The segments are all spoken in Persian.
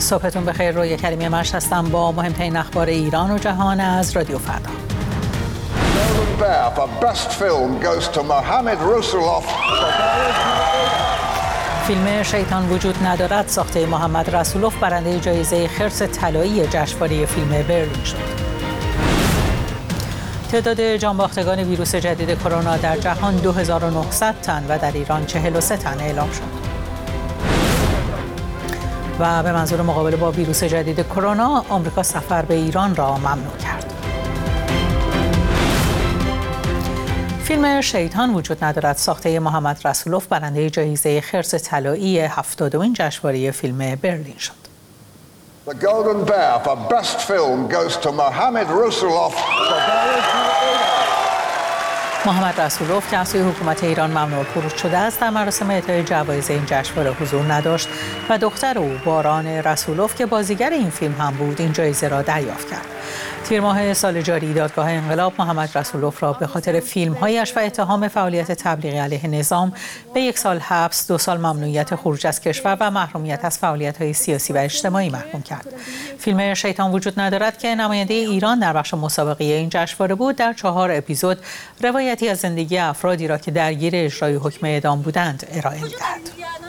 صبحتون بخیر. روی کریمی مرش هستم با مهمترین اخبار ایران و جهان از رادیو فردا. فیلم شیطان وجود ندارد ساخته محمد رسولوف برنده جایزه خرس طلایی جشنواره فیلم برلین شد. تعداد جانباختگان ویروس جدید کرونا در جهان 2900 تن و در ایران 43 تن اعلام شد. و به منظور مقابله با ویروس جدید کرونا، آمریکا سفر به ایران را ممنوع کرد. فیلم شیطان وجود ندارد ساخته محمد رسولوف برنده جایزه خرس طلایی 70مین جشنواره فیلم برلین شد. The Golden Bear for Best Film goes to Mohamed Rasulov. محمد رسولوف که از سوی حکومت ایران ممنوع خروج شده است در مراسم اعطای جوایز این جشنواره حضور نداشت و دختر او باران رسولوف که بازیگر این فیلم هم بود این جایزه را دریافت کرد. تیر ماه سال جاری دادگاه انقلاب محمد رسولوف را به خاطر فیلم‌هایش و اتهام فعالیت تبلیغی علیه نظام به 1 سال حبس، 2 سال ممنوعیت خروج از کشور و محرومیت از فعالیت‌های سیاسی و اجتماعی محکوم کرد. فیلم شیطان وجود ندارد که نماینده ایران در بخش مسابقه این جشنواره بود در 4 اپیزود روایتی از زندگی افرادی را که درگیر اجرای حکم اعدام بودند ارائه می‌دهد.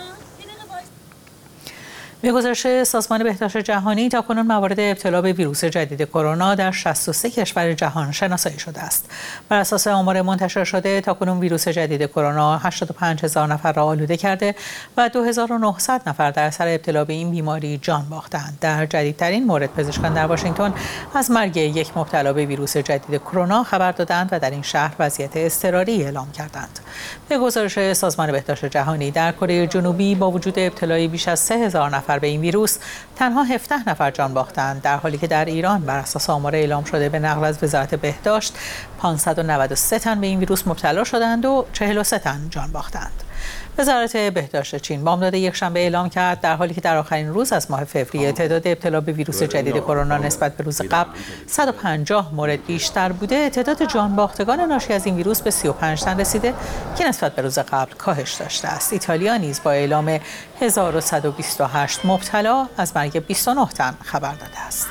به گزارش سازمان بهداشت جهانی تاکنون موارد ابتلا به ویروس جدید کرونا در 63 کشور جهان شناسایی شده است. بر اساس آمار منتشر شده تاکنون ویروس جدید کرونا 85,000 نفر را آلوده کرده و 2900 نفر در اثر ابتلا به این بیماری جان باختند. در جدیدترین مورد پزشکان در واشنگتن از مرگ یک مبتلا به ویروس جدید کرونا خبر دادند و در این شهر وضعیت اضطراری اعلام کردند. به گزارش سازمان بهداشت جهانی در کره جنوبی با وجود ابتلای بیش از 3000 نفر به این ویروس تنها 17 نفر جان باختند، در حالی که در ایران بر اساس آمار اعلام شده به نقل از وزارت بهداشت 593 تن به این ویروس مبتلا شدند و 43 تن جان باختند. وزارت بهداشت چین بامداد یکشنبه اعلام کرد در حالی که در آخرین روز از ماه فوریه تعداد ابتلا به ویروس جدید کرونا نسبت به روز قبل 150 مورد بیشتر بوده، تعداد جان باختگان ناشی از این ویروس به 35 تن رسیده که نسبت به روز قبل کاهش داشته است. ایتالیا نیز با اعلام 1128 مبتلا از مرگ 29 تن خبر داده است.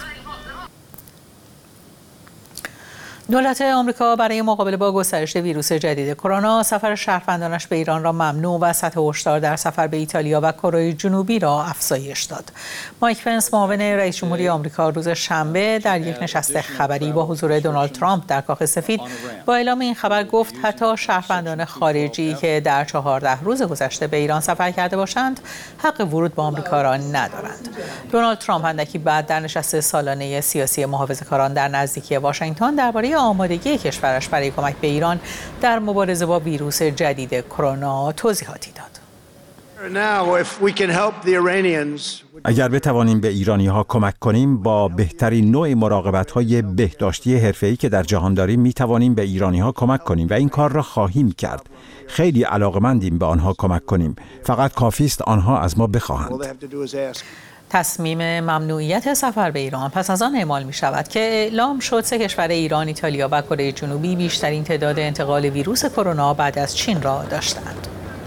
دولت آمریکا برای مقابله با گسترش ویروس جدید کرونا سفر شهروندانش به ایران را ممنوع و سطح هشدار در سفر به ایتالیا و کره جنوبی را افزایش داد. مایک پنس معاون رئیس جمهوری آمریکا روز شنبه در یک نشست خبری با حضور دونالد ترامپ در کاخ سفید با اعلام این خبر گفت حتی شهروندان خارجی که در 14 روز گذشته به ایران سفر کرده باشند حق ورود به آمریکا را ندارند. دونالد ترامپ اندکی بعد در نشست سالانه سیاسی محافظه‌کاران در نزدیکی واشنگتن درباره آمادگی کشورش برای کمک به ایران در مبارزه با ویروس جدید کرونا توضیحاتی داد. اگر بتوانیم به ایرانی‌ها کمک کنیم با بهترین نوع مراقبت‌های بهداشتی حرفه‌ای که در جهان داریم می‌توانیم به ایرانی‌ها کمک کنیم و این کار را خواهیم کرد. خیلی علاقه‌مندیم به آنها کمک کنیم. فقط کافی است آنها از ما بخواهند. تصمیم ممنوعیت سفر به ایران پس از آن اعمال می شود که اعلام شد 3 کشور ایران، ایتالیا و کره جنوبی بیشترین تعداد انتقال ویروس کرونا بعد از چین را داشتند.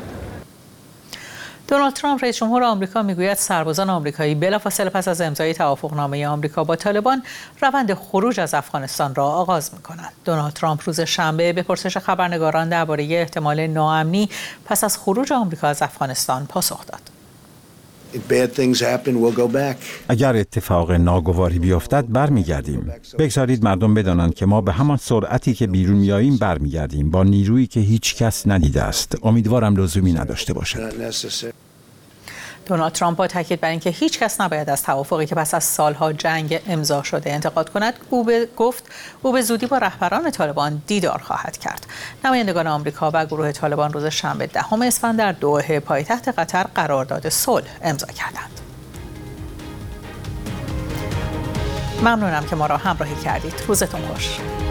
دونالد ترامپ رئیس جمهور آمریکا میگوید سربازان آمریکایی بلافاصله پس از امضای توافقنامه آمریکا با طالبان روند خروج از افغانستان را آغاز می‌کنند. دونالد ترامپ روز شنبه به پرسش خبرنگاران درباره احتمال ناامنی پس از خروج آمریکا از افغانستان پاسخ داد. اگر اتفاق ناگواری بیفتد برمیگردیم. بگذارید مردم بدانند که ما به همان سرعتی که بیرون میاییم برمیگردیم، با نیرویی که هیچ کس ندیده است. امیدوارم لزومی نداشته باشد. دونالد ترامپ با تاکید بر اینکه هیچ کس نباید از توافقی که پس از سالها جنگ امضا شده انتقاد کند، گفت او به زودی با رهبران طالبان دیدار خواهد کرد. نمایندگان آمریکا و گروه طالبان روز شنبه 10 اسفند در دوحه پایتخت قطر قرارداد صلح امضا کردند. ممنونم که ما را همراهی کردید. روزتون خوش.